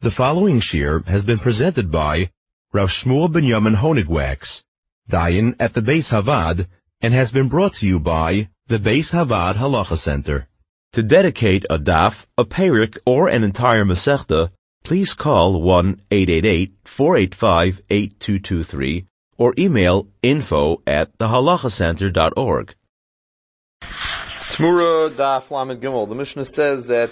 The following shir has been presented by Rav Shmuel Binyamin Honigwax, Dayan at the Beis Havad, and has been brought to you by the Beis Havad Halacha Center. To dedicate a daf, a perik, or an entire masechta, please call 1-888-485-8223 or email info@thehalachacenter.org. Tmura daf lamed gimel. The Mishnah says that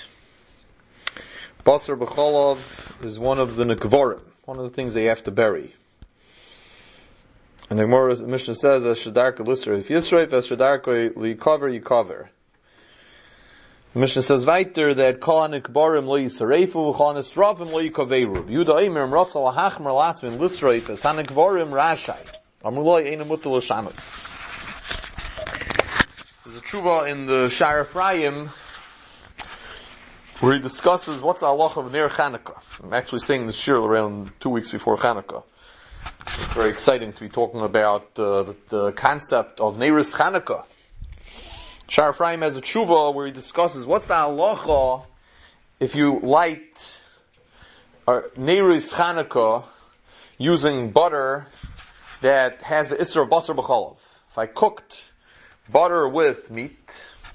basar b'cholav is one of the nekvarim, one of the things they have to bury. And the Mishnah says, "As shadarka lisra if yisreif, as shadarka liyikaver yikaver." The Mishnah says weiter that kol nekvarim lo yisareifu, kol nesravim lo yikaveru. Yuda Eimer ratzal hachmer latzvin lisreif as hanekvarim rashai. Amuloi eina mutal l'shanos. There's a tshuva in the Sha'ar Ephraim where he discusses what's the halacha of Ner Chanukah. I'm actually saying this shir around 2 weeks before Chanukah. It's very exciting to be talking about the concept of Neris Chanukah. Sha'ar Ephraim has a tshuva where he discusses what's the halacha if you light Neris Chanukah using butter that has the Isra of Basar B'cholav. If I cooked butter with meat,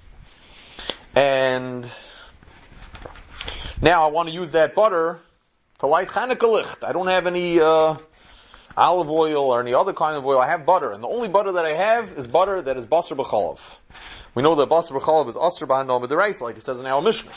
and now I want to use that butter to light Chanukah licht. I don't have any olive oil or any other kind of oil. I have butter, and the only butter that I have is butter that is basar b'cholav. We know that basar b'cholav is asr b'hanam b'deraisa, like it says in our Mishnah.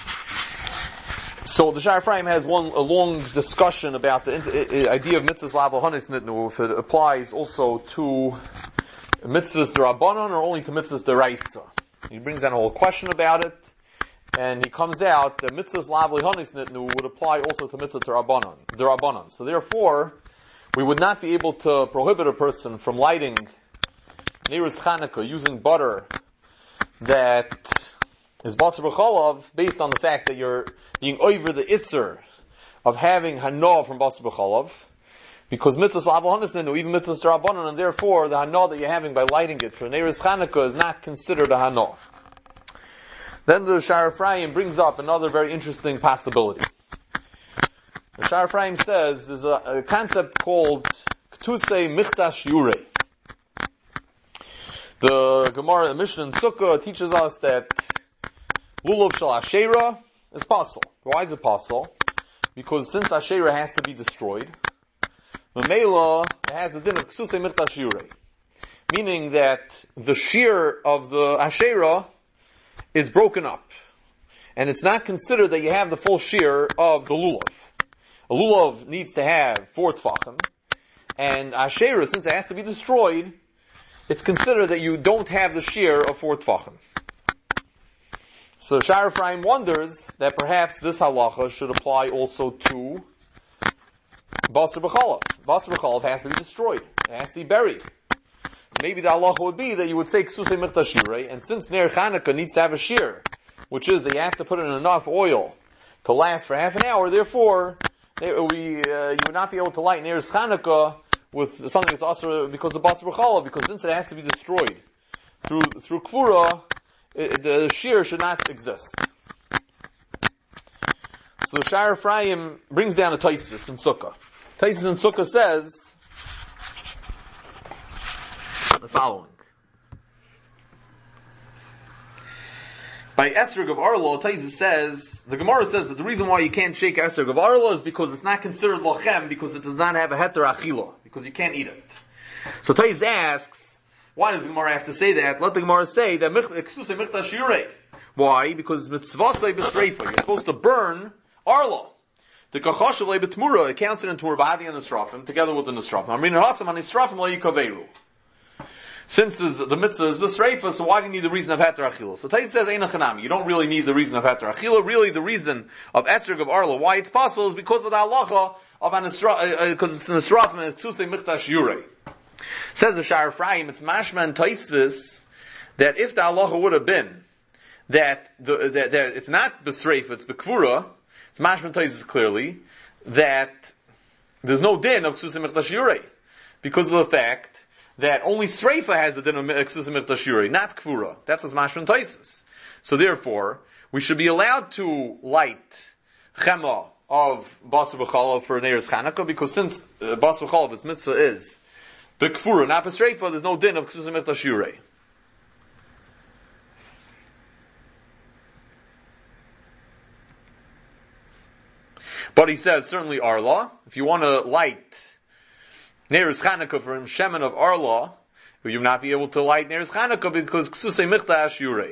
So the Sha'ar Ephraim has a long discussion about the idea of mitzvahs lav hanis nitnu, if it applies also to mitzvahs d'Rabbanan or only to mitzvahs d'Oraisa. He brings down a whole question about it, and he comes out that mitzvahs lav hanis nitnu would apply also to mitzvahs d'Rabbanan. So therefore, we would not be able to prohibit a person from lighting Neris Chanukah using butter that is basar b'cholav based on the fact that you're being over the isser of having hana from basar b'cholav, because mitzvahs lav hanis nitnu, even mitzvahs d'Rabbanan, and therefore the hana that you're having by lighting it for Neris Chanukah is not considered a hana. Then the Sha'ar Ephraim brings up another very interesting possibility. The Sha'ar Ephraim says there's a concept called Ktusei Michtash Yurei. The Gemara, the Mishnah in Sukkah teaches us that Lulav Shal Asherah is possible. Why is it possible? Because since Asherah has to be destroyed, the Mela has a din of Ktusei Michtash Yurei. Meaning that the shear of the Asherah is broken up. And it's not considered that you have the full shear of the Lulav. A lulav needs to have 4 tfachim, and Asherah, since it has to be destroyed, it's considered that you don't have the shear of 4 tfachim. So Sha'ar Ephraim wonders that perhaps this halacha should apply also to basar b'cholav. Basar b'cholav has to be destroyed. It has to be buried. Maybe the halacha would be that you would say ksusei michtash yurei, and since Ner Chanukah needs to have a shear, which is that you have to put in enough oil to last for half an hour, therefore, you would not be able to light Neris Chanukah with something that's also because of basar b'cholav, because since it has to be destroyed through kvura, the shear should not exist. So Sha'ar Ephraim brings down a Tosfos in Sukkah. Tosfos in Sukkah says the following. By Esrog of Arlo, Tosfos says, the Gemara says that the reason why you can't shake Esrog of Arlo is because it's not considered lochem, because it does not have a heter achila, because you can't eat it. So Tosfos asks, why does the Gemara have to say that? Let the Gemara say that ksusei michtash yurei. Why? Because mitzvasei b'sreifa, you're supposed to burn Arlo. The kachashav le b'tmura, it counts it in Turbadi and Nisrafim, together with the Nisrafim. Amrin hasam and Nisrafim le yikaveru. Since the mitzvah is b'sreifa, so why do you need the reason of heter achila? So Tosfos says, Eina chanami. You don't really need the reason of heter achila. Really, the reason of esrog of arla, why it's possible, is because of the halacha of because it's an esrafim and it's tusei michtash yurei. Says the Sha'ar Ephraim, it's mashma and Tosfos that if the halacha would have been that it's not b'sreifa, it's b'kvura, it's mashma and Tosfos clearly that there's no din of tusei michtash yurei because of the fact that only Sreifa has a din of Ksusei Michtash Yurei, not Kvura. That's as Mashman Tosfos. So therefore, we should be allowed to light chema of basar b'chalav for Neiros Chanukah, because since basar b'chalav, its mitzvah is b'kfura, not b'sreifa, there's no din of ksusa michta shirei. But he says, certainly Arla, if you want to light Neiros Chanukah from Shemen of Arla, you will not be able to light Neiros Chanukah because Ksusei Michta Ashurei.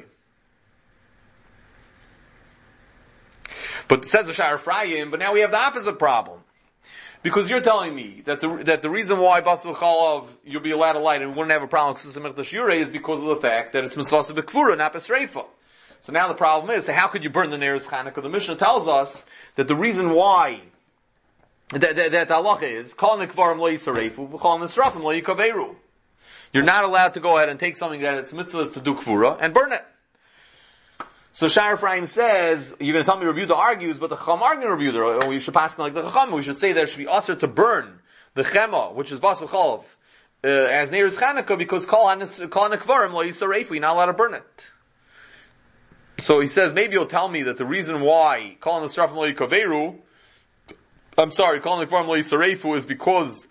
But it says the Sha'ar Ephraim, but now we have the opposite problem. Because you're telling me that the reason why Basar B'chalav you'll be allowed to light and we wouldn't have a problem with Ksusei Michta Ashurei is because of the fact that it's Mitzvah B'kfura, not B'sreifa. So now the problem is, how could you burn the Neiros Chanukah? The Mishnah tells us that the reason why that the halacha is, Kol Nikvarim lo yisarefu, Kol Nisrafim lo yikaveru. You're not allowed to go ahead and take something that its mitzvah is to do kfura and burn it. So Sha'ar Ephraim says, you're going to tell me Rabbi Yehuda argues, but the Chacham argues Rabbi Yehuda, or we should pass it like the Chacham. We should say there should be usher to burn the chema, which is Basar B'chalav, as Neiros Chanukah, because Kol Nikvarim lo yisarefu, you're not allowed to burn it. So he says, maybe you'll tell me that the reason why Kol Nisrafim lo yikaveru, Kol Nikvarim lo yisarefu is because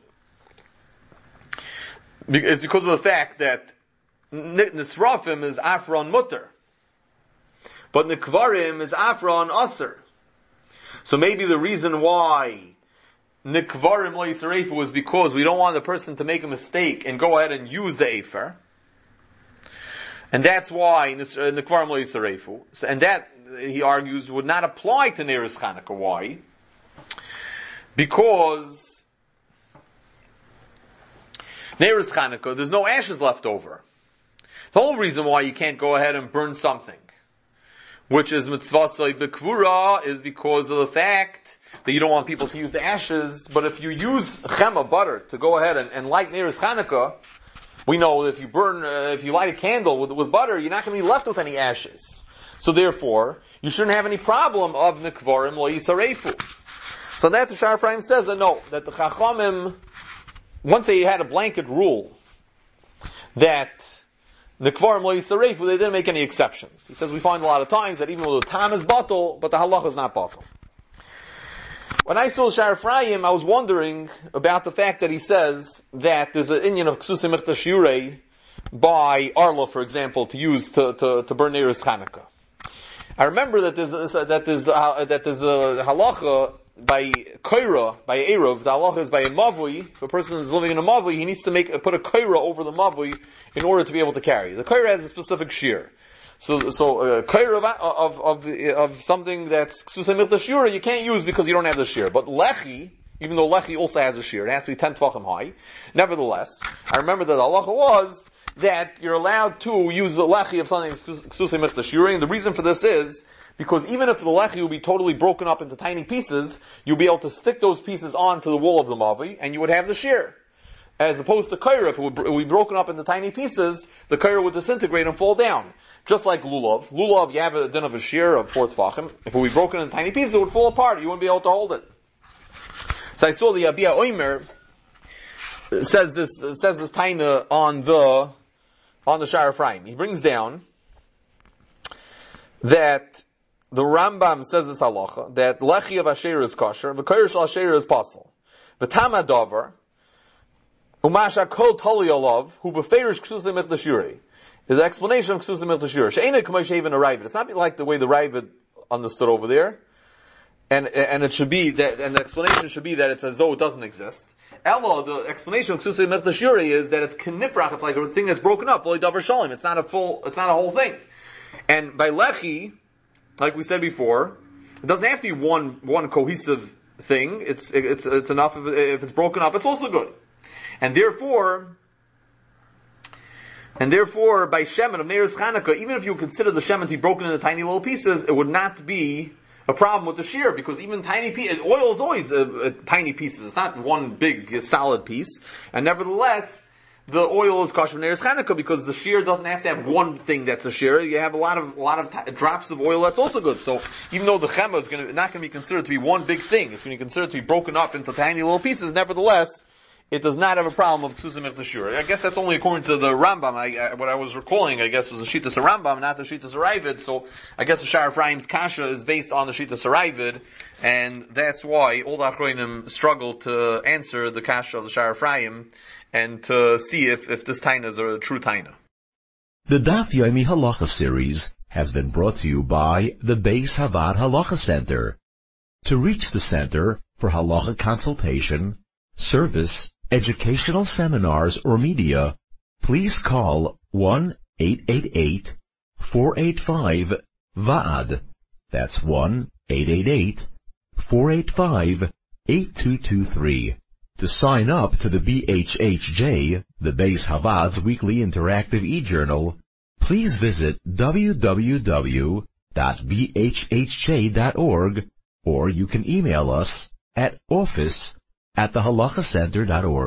of the fact that Nisrafim is Afron Mutter. But Nikvarim is Afron Aser. So maybe the reason why Nikvarim lo yisarefu is because we don't want the person to make a mistake and go ahead and use the Afer. And that's why Nikvarim lo yisarefu. And that, he argues, would not apply to Neiros Chanukah. Why? Because Neiros Chanukah, there's no ashes left over. The whole reason why you can't go ahead and burn something, which is mitzvah b'kvura, is because of the fact that you don't want people to use the ashes. But if you use chema, butter, to go ahead and light Neiros Chanukah, we know that if you light a candle with butter, you're not going to be left with any ashes. So therefore, you shouldn't have any problem of nikvarim lo yisarefu. So that the Sha'ar Ephraim says that no, that the Chachamim, once they had a blanket rule that nikvarim lo yisarefu, they didn't make any exceptions. He says we find a lot of times that even though the tam is batal, but the halacha is not batal. When I saw Sha'ar Ephraim, I was wondering about the fact that he says that there's an inyan of Ksusei Michta Shirei by Arla, for example, to use to burn Neiros Chanukah. I remember that there's a halacha by koira, by Eruv. The halacha is by a mavui. If a person is living in a mavui, he needs to put a koira over the mavui in order to be able to carry. The koira has a specific shear. So koira of something that's Ksusei Michta Shirei you can't use because you don't have the shear. But lechi, even though lechi also has a shear, it has to be 10 tvachim high. Nevertheless, I remember that the halacha was that you're allowed to use the lechi of something Ksusei Michta Shirei, and the reason for this is because even if the lechi will be totally broken up into tiny pieces, you'll be able to stick those pieces onto the wall of the mavi, and you would have the shear. As opposed to kaira, if it would be broken up into tiny pieces, the kaira would disintegrate and fall down. Just like lulav. Lulav, you have a din of a shear of 4 tzvachim. If it would be broken into tiny pieces, it would fall apart. You wouldn't be able to hold it. So I saw the Abia Oimer says this taina on the Sha'ar Ephraim. He brings down that the Rambam says this halacha, that lechi of asher is kosher, the kaira shel asher is pasul. The tama davar, umasha kol toli olav, hu beferish Ksusei Michta Shirei. The explanation of Ksusei Michta Shirei. She'ena k'may she'even a Ravid. It's not like the way the Ravid understood over there. And it should be that, and the explanation should be that it's as though it doesn't exist. Elo, the explanation of Ksusei Michta Shirei is that it's kniprach, it's like a thing that's broken up, v'lo davar shalim. It's not a whole thing. And by lechi, like we said before, it doesn't have to be one cohesive thing. It's enough if it's broken up, it's also good. And therefore, by shemen of Neiros Chanukah, even if you consider the shemen to be broken into tiny little pieces, it would not be a problem with the shear, because even tiny pieces, oil is always tiny pieces. It's not one big solid piece. And nevertheless, the oil is kosher Neiros Chanukah because the shear doesn't have to have one thing that's a shear. You have a lot of drops of oil that's also good. So even though the chema is not going to be considered to be one big thing, it's going to be considered to be broken up into tiny little pieces. Nevertheless, it does not have a problem of Tzusa Michtashur. I guess that's only according to the Rambam. What I was recalling, I guess, was the Shittas Rambam, not the Shittas Aravid. So I guess the Sha'ar Ephraim's Kasha is based on the Shittas Aravid, and that's why all the Achronim struggle to answer the Kasha of the Sha'ar Ephraim and to see if this Taina is a true Taina. The Daf Yomi Halacha series has been brought to you by the Beis Havad Halacha Center. To reach the center for halacha consultation, service, educational seminars, or media, please call 1-888-485-VAAD. That's 1-888-485-8223. To sign up to the BHHJ, the Beis Havad's weekly interactive e-journal, please visit www.bhhj.org, or you can email us at office@thehalachacenter.org.